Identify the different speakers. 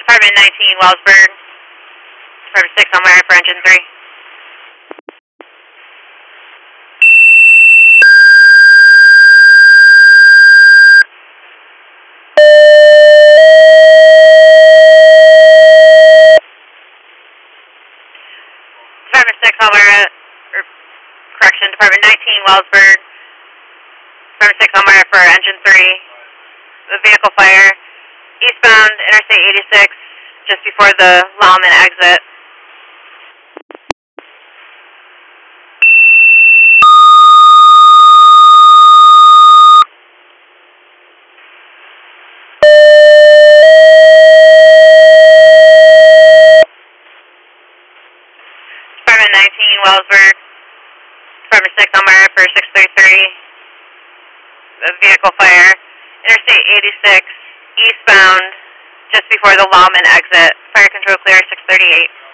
Speaker 1: Department 19, Wellsburg. Department 6 on my right for engine 3. Department 6 on my right, correction, Department 19, Wellsburg. Department 6 on my right for engine 3. The vehicle fire, eastbound Interstate 86, just before the Lallman exit. Department 19, Wellsburg. Department 6 on my right for 633. The vehicle fire, Interstate 86, eastbound, just before the Lallman exit. Fire control clear, 638.